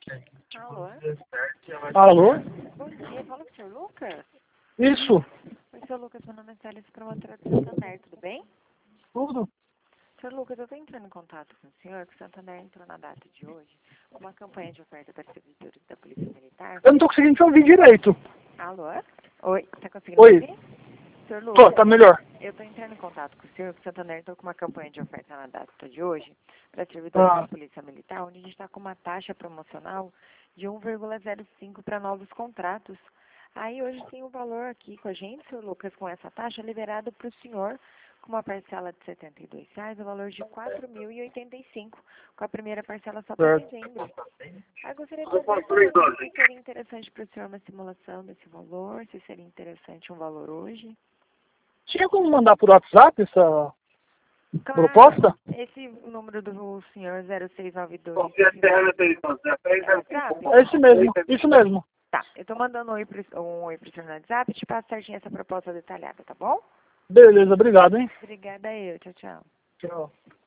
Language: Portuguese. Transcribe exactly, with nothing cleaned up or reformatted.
Alô? Alô? Bom dia, fala com o senhor Lucas? Isso, Oi, senhor Lucas, meu nome é Célia, promotora do Santander, tudo bem? tudo. Senhor Lucas, eu estou entrando em contato com o senhor, que o Santander entrou na data de hoje com uma campanha de oferta para servidores da Polícia Militar. Eu não tô conseguindo te ouvir direito. Alô? Oi, tá conseguindo Oi, ouvir? Senhor tô, Lucas, tá melhor. eu estou entrando em contato com o senhor, que o Santander entrou com uma campanha de oferta na data de hoje para servidores da Ah, Polícia Militar, onde a gente está com uma taxa promocional de um vírgula zero cinco para novos contratos. Aí hoje tem um valor aqui com a gente, senhor Lucas, com essa taxa liberado para o senhor, com uma parcela de setenta e dois reais, o valor de quatro mil e oitenta e cinco, com a primeira parcela só para certo. dezembro. Aí gostaria de saber, senhor Lucas, se seria interessante para o senhor uma simulação desse valor, se seria interessante um valor hoje. Tinha como mandar por WhatsApp essa Claro, proposta? esse número do senhor zero seis nove dois. WhatsApp? É esse mesmo, isso mesmo. Tá, eu tô mandando um oi pro, um oi pro senhor no WhatsApp, te passo certinho essa proposta detalhada, tá bom? Beleza, obrigado, hein? Obrigada eu, tchau, tchau. Tchau.